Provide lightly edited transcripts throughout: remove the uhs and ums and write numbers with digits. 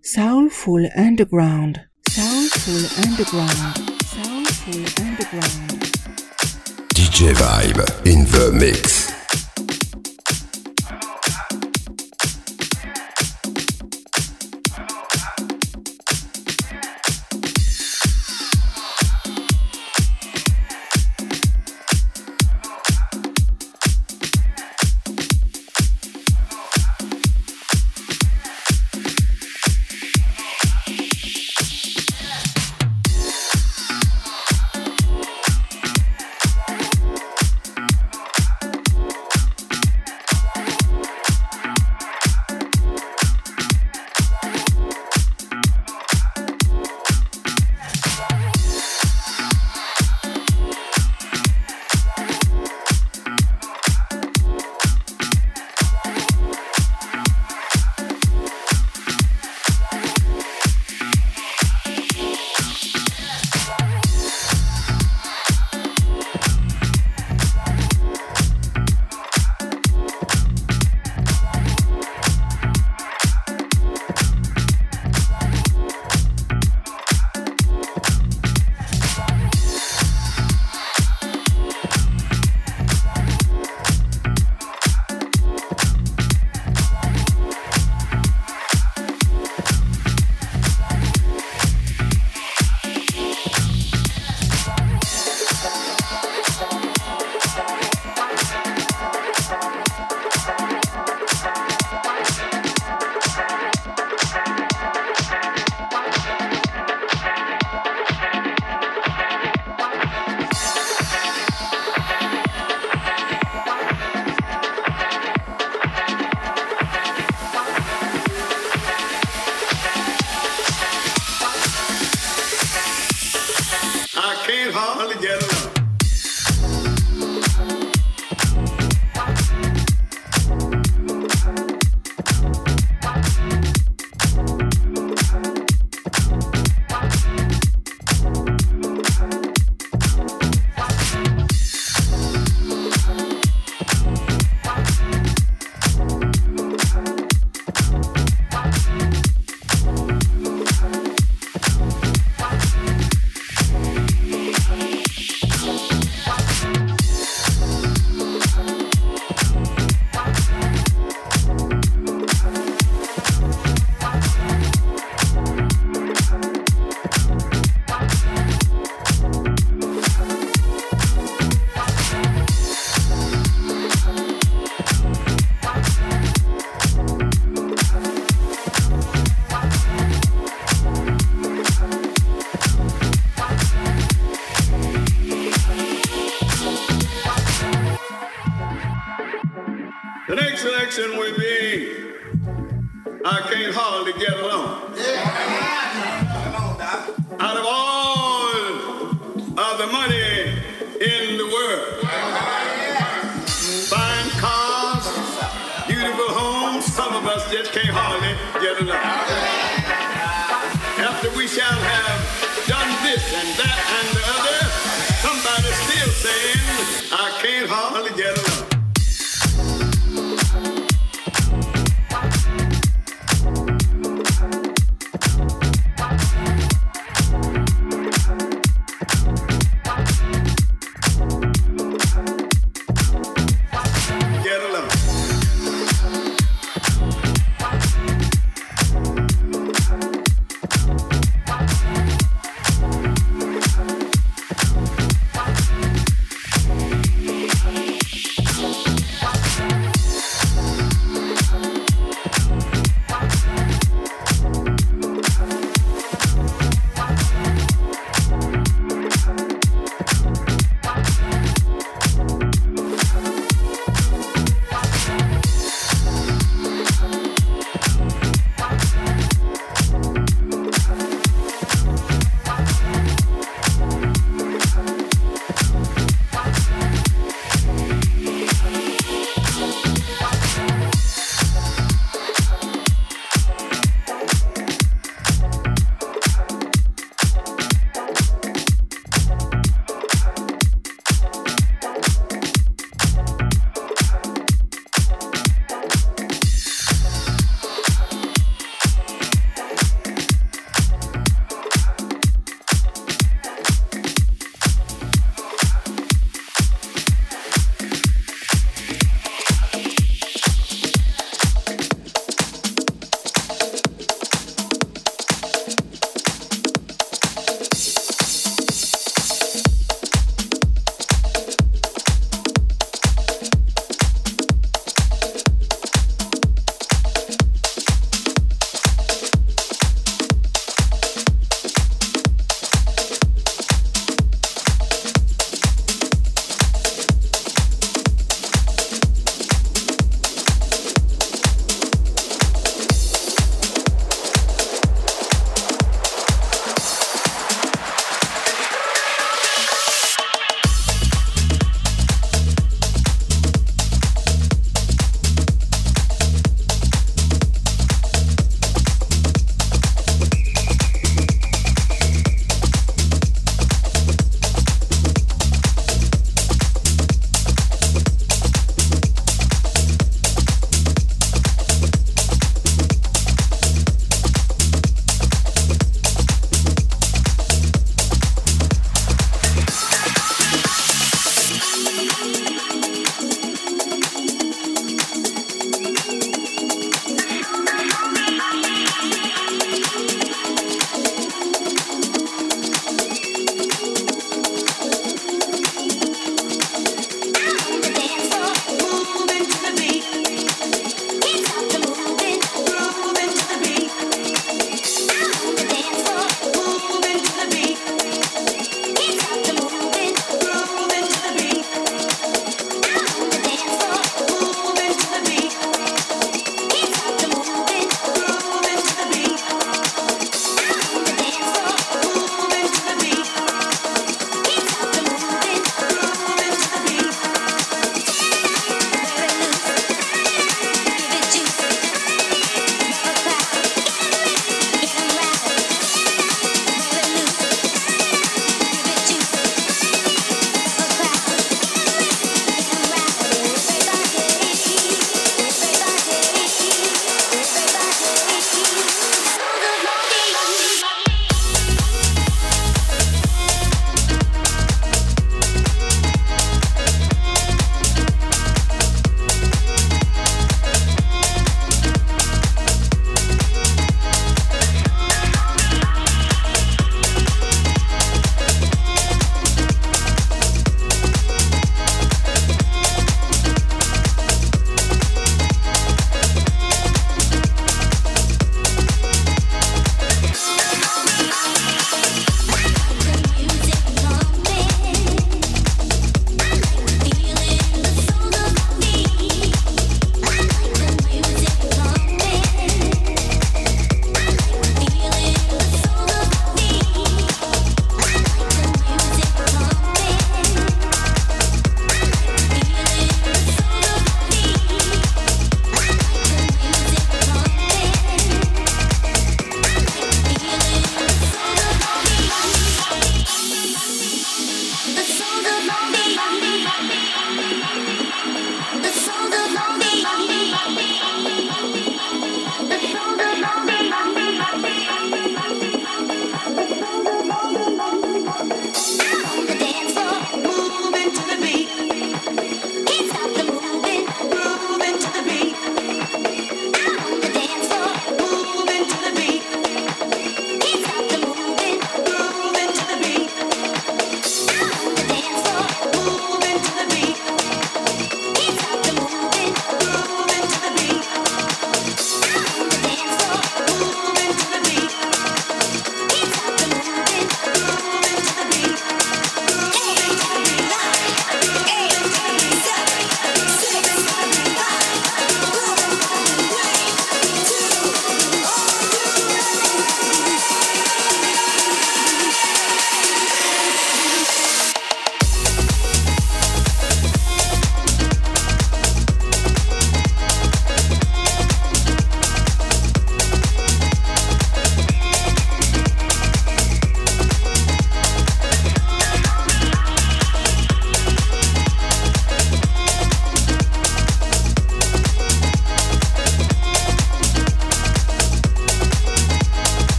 Soulful Underground, Soulful Underground, Soulful Underground. DJ Vibe in the mix.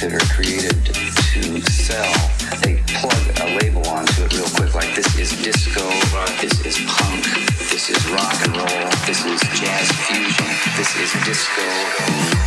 that are created to sell. They plug a label onto it real quick, like this is disco, this is punk, this is rock and roll, this is jazz fusion, this is disco.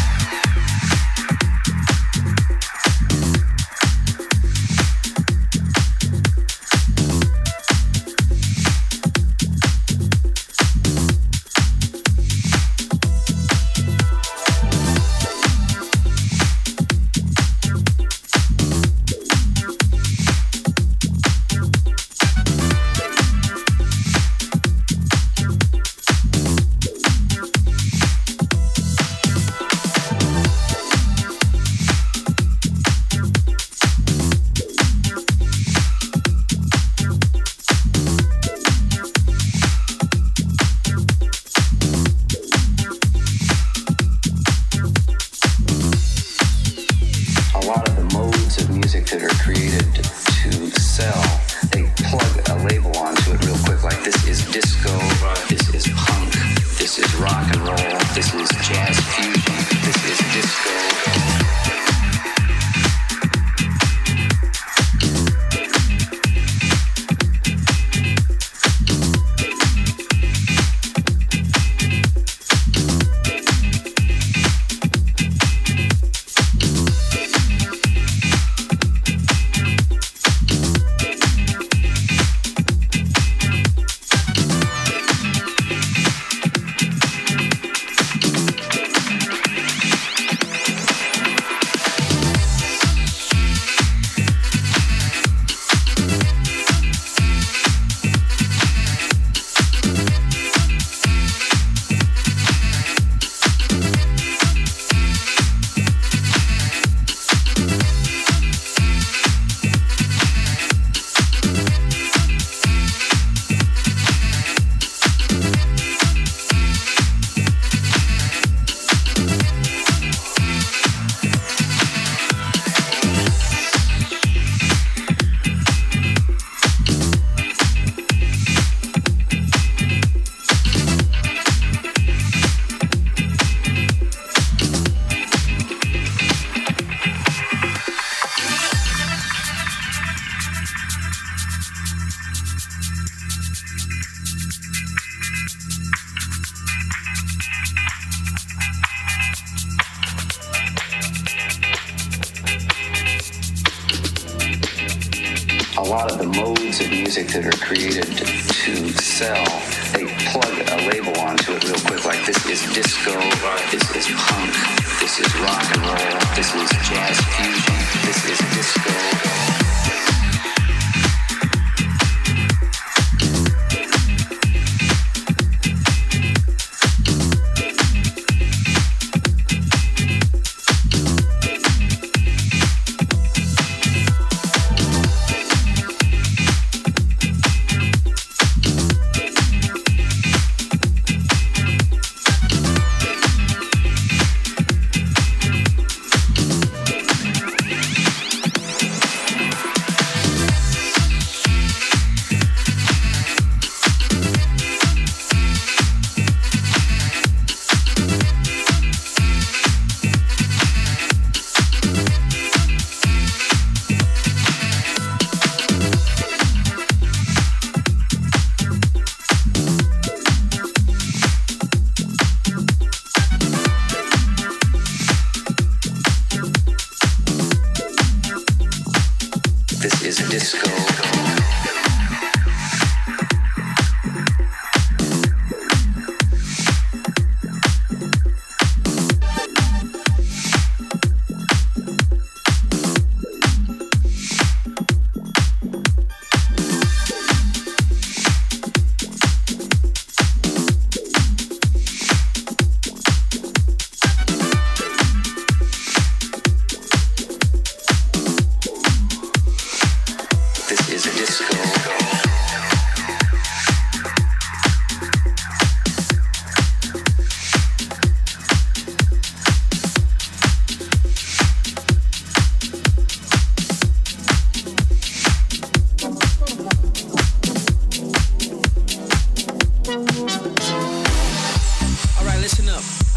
That are created to sell. They plug a label onto it real quick, like this is disco, this is punk, this is rock and roll, this is jazz fusion, this is disco.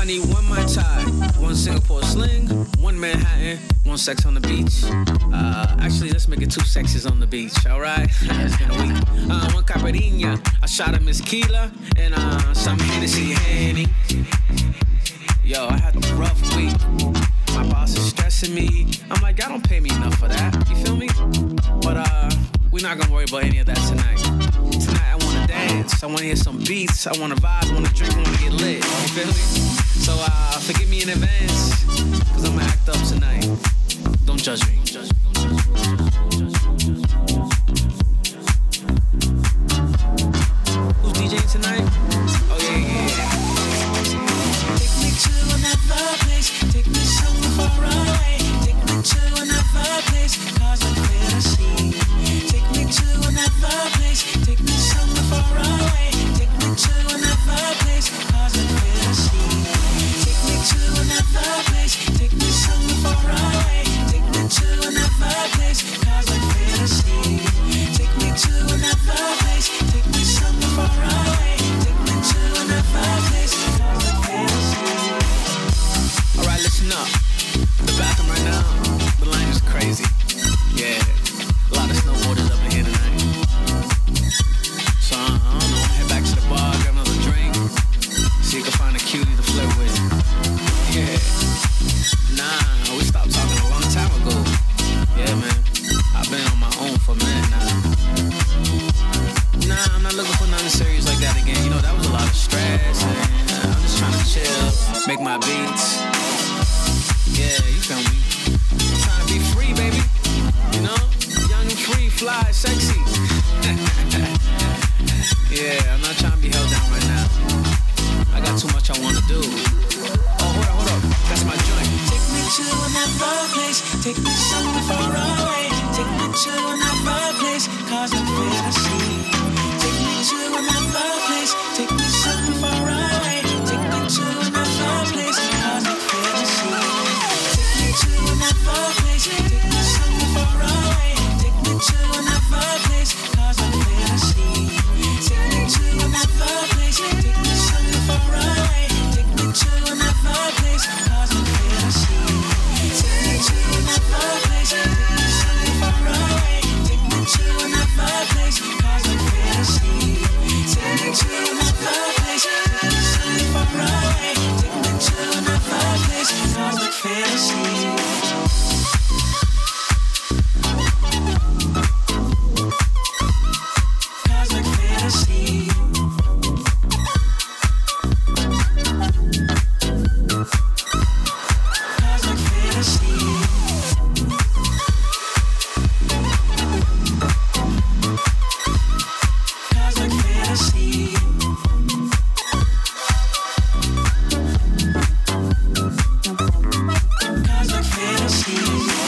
I need one Mai Tai, one Singapore sling, one Manhattan, one sex on the beach. Actually, let's make it two sexes on the beach, alright? It's been a week. One caipirinha, a shot of Mezquila, and some Hennessy Henny. Yo, I had a rough week. My boss is stressing me. I'm like, y'all don't pay me enough for that. You feel me? But we're not gonna worry about any of that tonight. Tonight I wanna dance. I wanna hear some beats. I wanna vibe. I wanna drink. I wanna get lit. You feel me? So forgive me in advance, cause I'ma act up tonight. Don't judge me. Who's DJing tonight? Oh yeah. Take me to another place. Take me somewhere far away. Take me to another place, cause I'm fantasy. Take me to another place. Take me somewhere far away. Take me to another place, cause I'm fantasy. Take me to another place. Take me somewhere far away. Take me to another place, cause I'm fantasy. Take me to another place. Take me somewhere far away. Take me to another place, cause I'm fantasy. Alright, listen up. The bathroom right now, the line is crazy. Yeah, a lot of snowboarders up in here tonight. So I don't know, head back to the bar, grab another drink, see if you can find a cutie to flirt with. Yeah, nah, we stopped talking a long time ago. Yeah, man, I've been on my own for a minute now. Nah, I'm not looking for nothing serious like that again. You know, that was a lot of stress, and I'm just trying to chill, make my beats. Yeah, you feel me? I'm trying to be free, baby. You know? Young and free, fly, sexy. Yeah, I'm not trying to be held down right now. I got too much I want to do. Oh, hold up. That's my joint. Take me to another place. Take me somewhere far away. Take me to another place, cause I'm fantasy. Take me to another place. Take me somewhere far away. Take me to another place, cause I'm fantasy. Take me to another place. Take me somewhere far away. Take me to another place, cause I'm fantasy. Take me to another place. Take me somewhere far away. Take me to another place, cause I'm fantasy. Take me to another place. Take me somewhere far away. Take me to another place, cause I'm fantasy. Take me to another place. Take me somewhere far away. Take me to another place, cause I'm fantasy. Cosmic fantasy. Cosmic fantasy. Cosmic fantasy. Cosmic fantasy.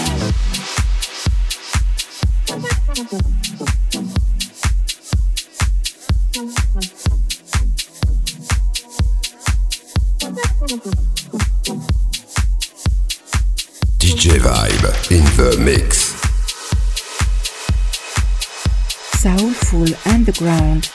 DJ Vibe in the mix. Soulful Underground.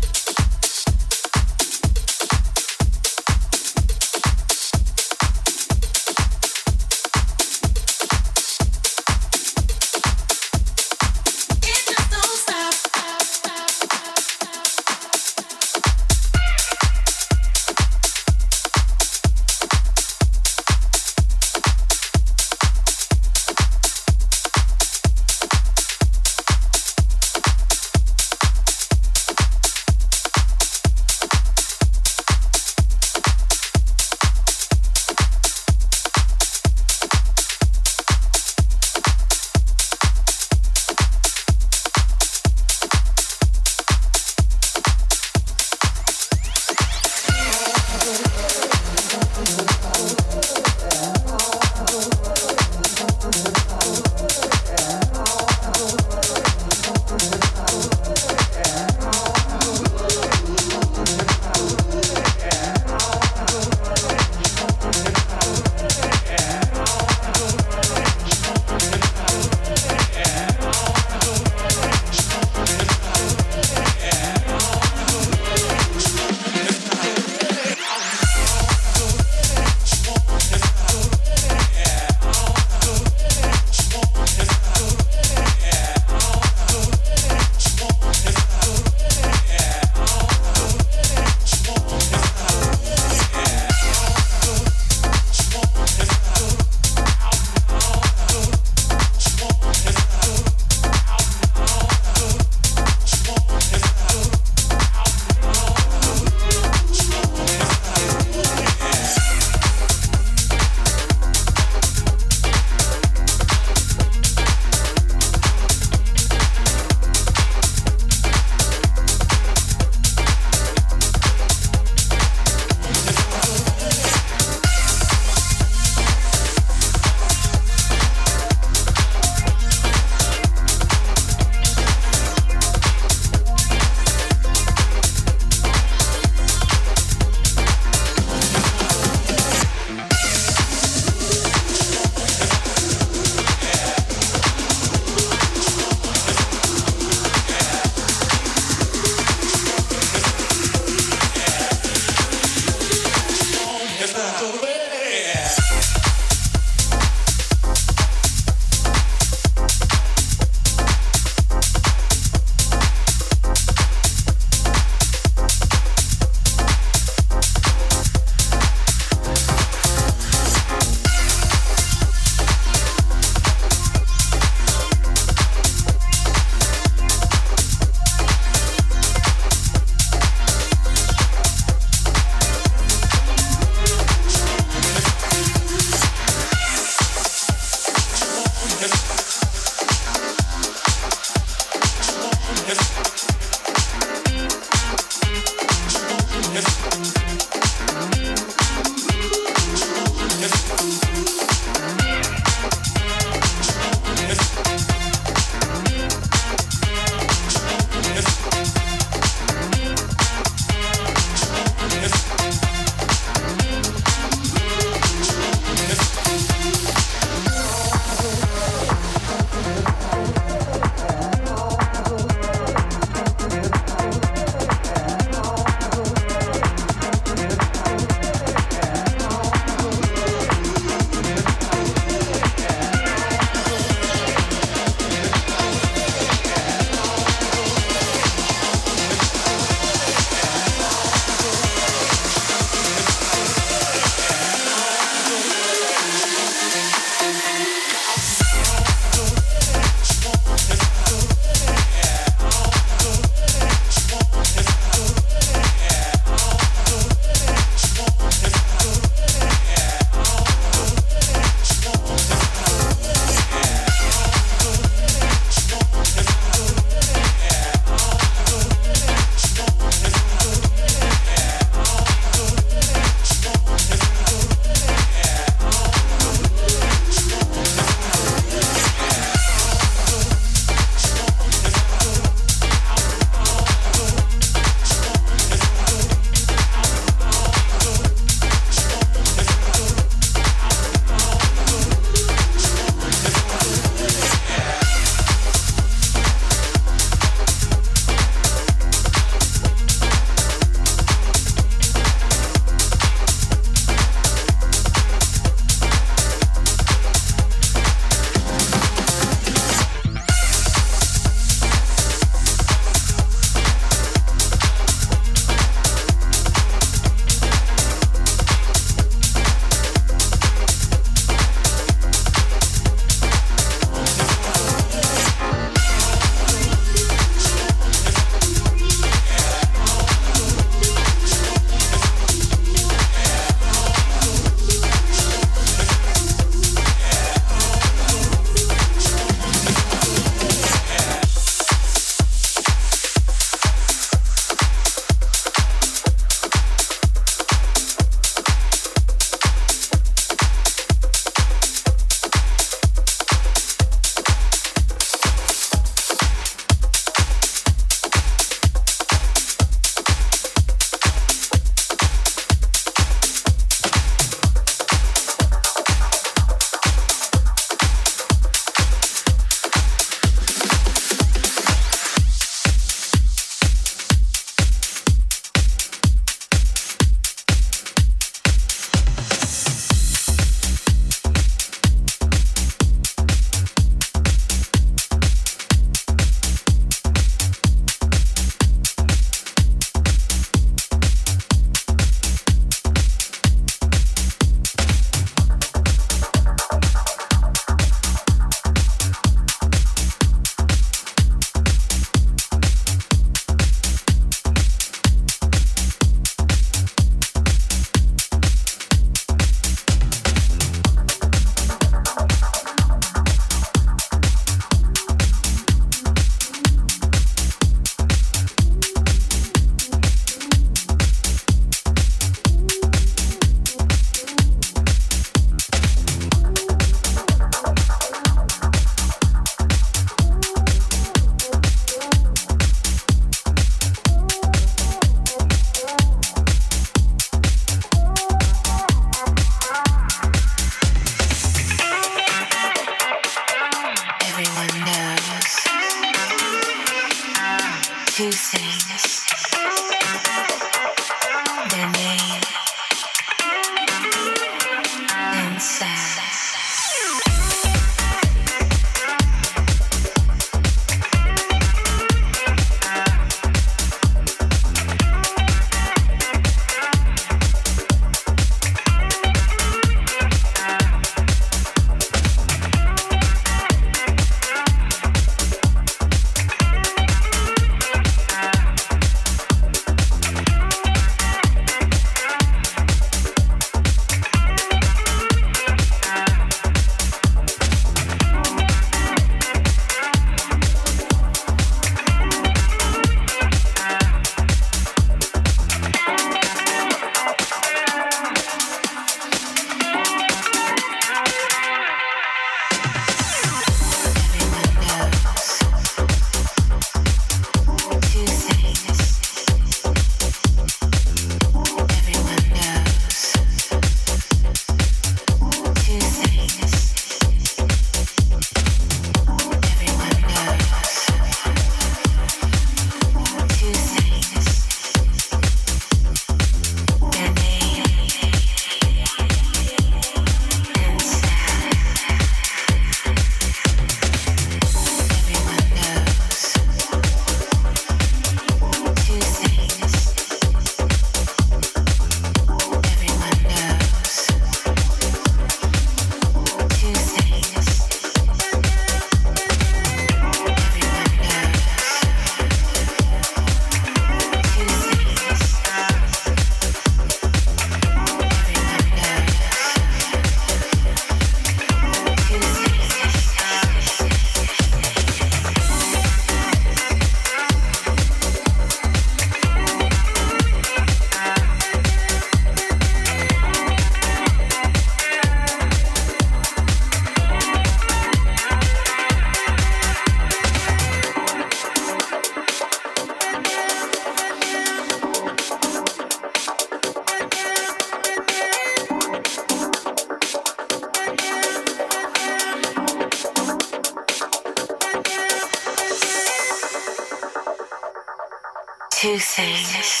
two things.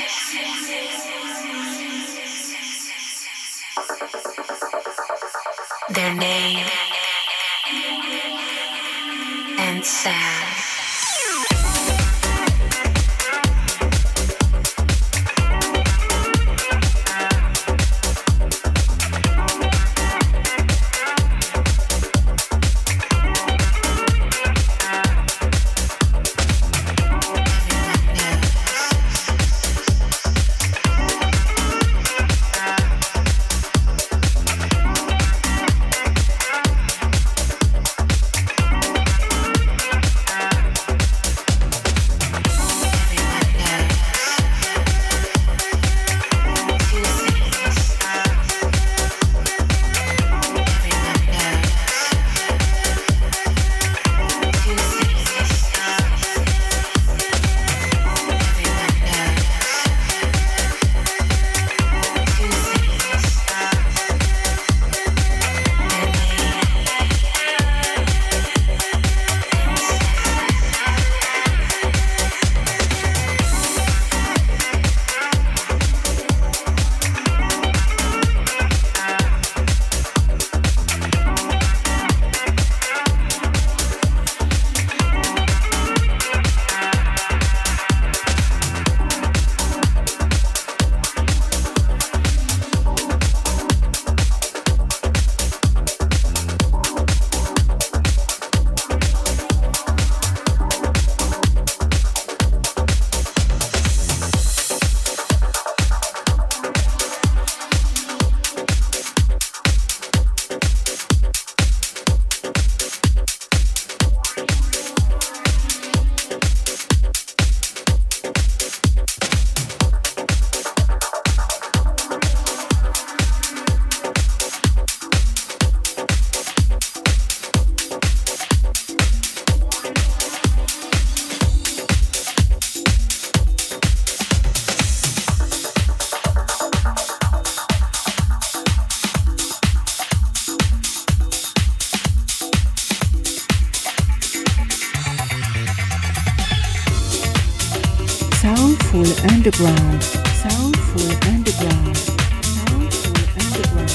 Their name and sound. Soulful Underground. Soulful Underground. Soulful Underground.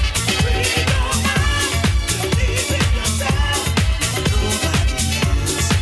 Believe in yourself. Nobody else.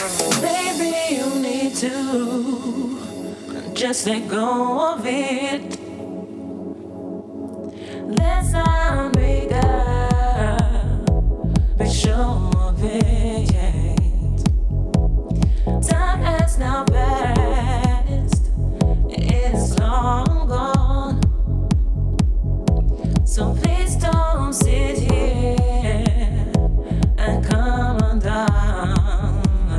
Baby, you need to just let go of it. Let's not make up, be sure of it. Time has now passed, it's long gone. So please don't sit here and come undone.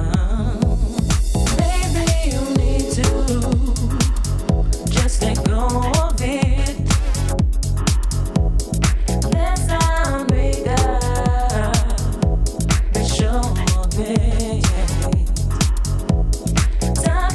Baby, you need to just let go of it. Let's not make up, be sure of it. Time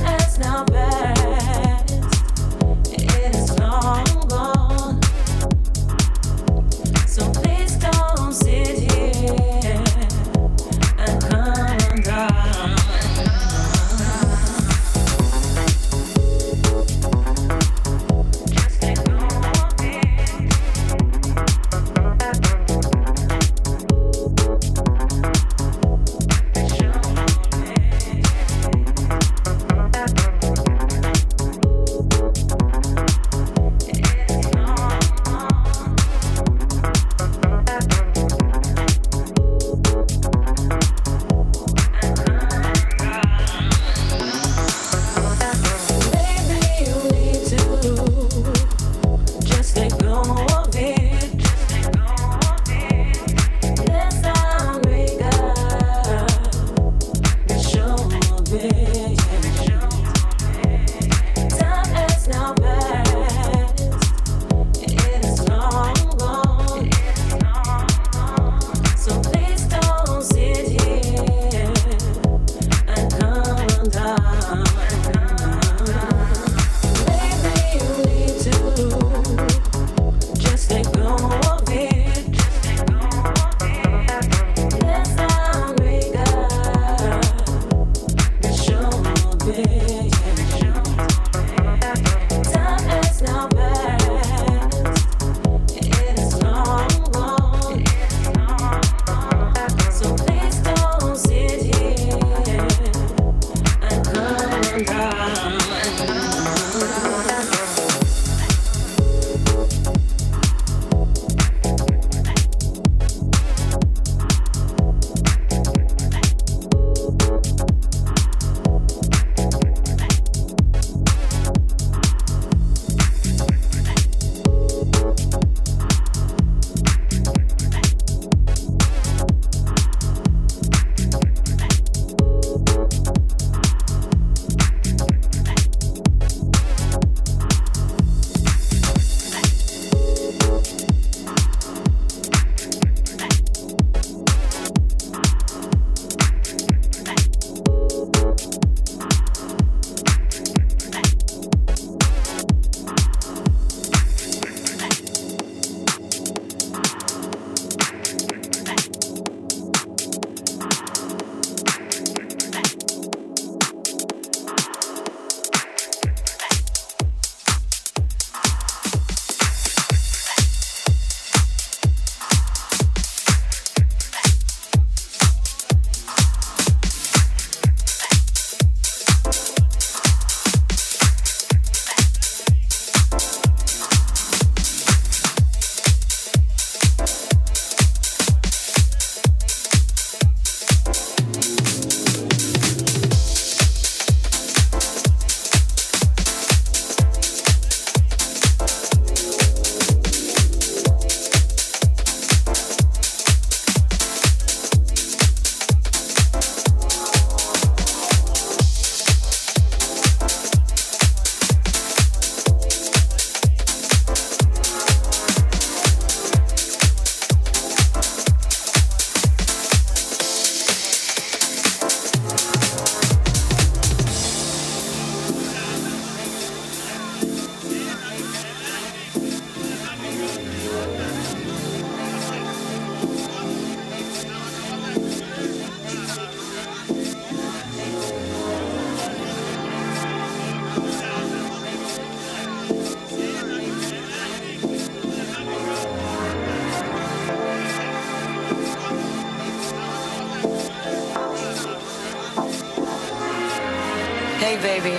Hey, baby.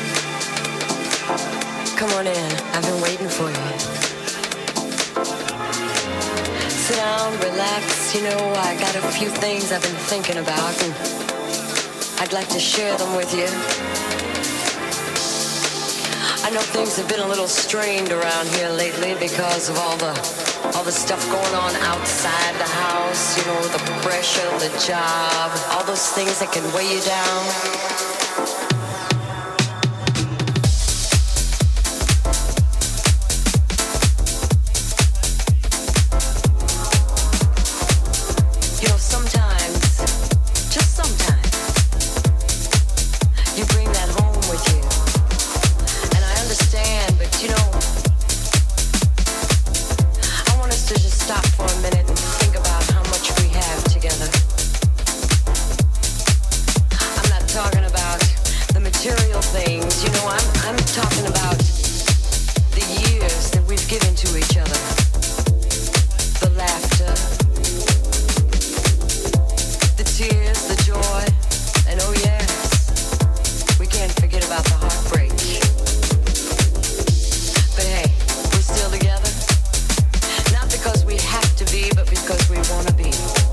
Come on in. I've been waiting for you. Sit down, relax. You know, I got a few things I've been thinking about, and I'd like to share them with you. I know things have been a little strained around here lately because of all the stuff going on outside the house, you know, the pressure, the job, all those things that can weigh you down. You know, sometimes, just sometimes, you bring that home with you. And I understand, but you know, I want us to just stop for a minute and think about how much we have together. I'm not talking about the material things, you know, I'm talking about the years that we've given to each other. The laughter, the tears, the joy, and oh yes, we can't forget about the heartbreak. But hey, we're still together. Not because we have to be, but because we want to be.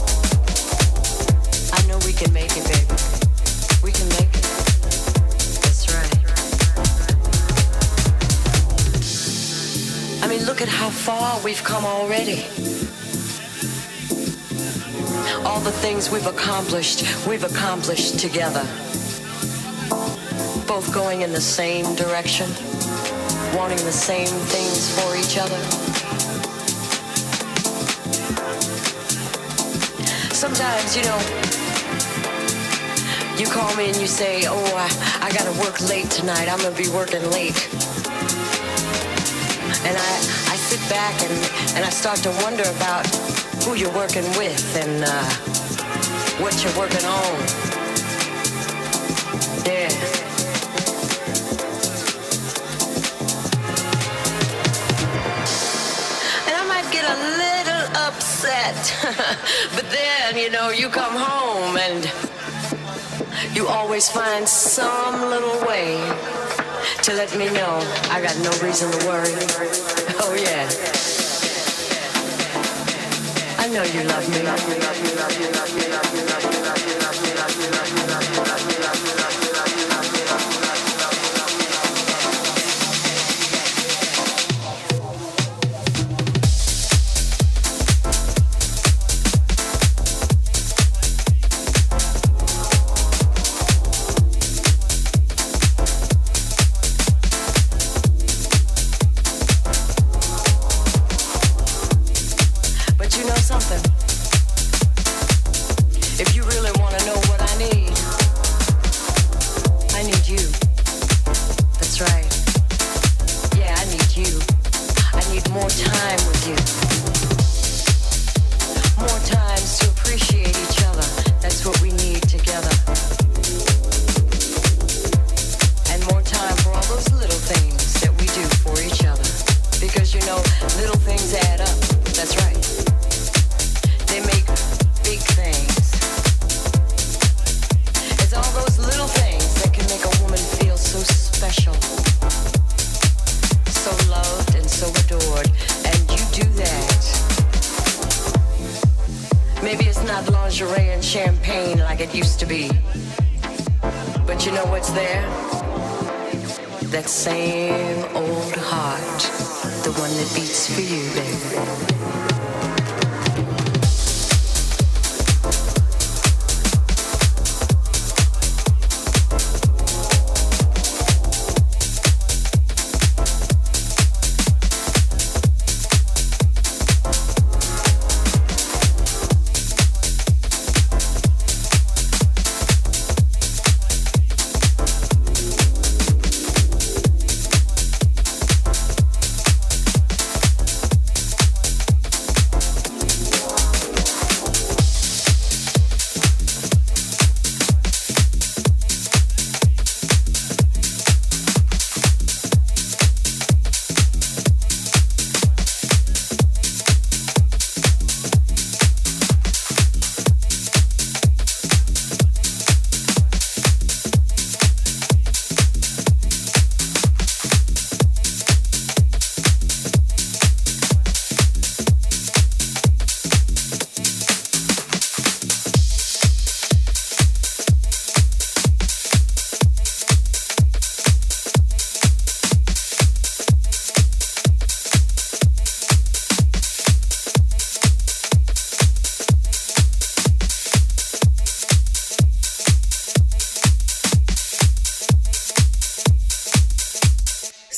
I know we can make it, baby. We can make it. That's right. I mean, look at how far we've come already. All the things we've accomplished together. Both going in the same direction, wanting the same things for each other. Sometimes, you know, you call me and you say, oh, I gotta work late tonight, I'm gonna be working late. And I sit back and I start to wonder about who you're working with and what you're working on. Yeah. And I might get a little upset, but then, you know, you come home and you always find some little way to let me know I got no reason to worry. Oh yeah. I know you love me.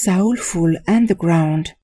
Soulful Underground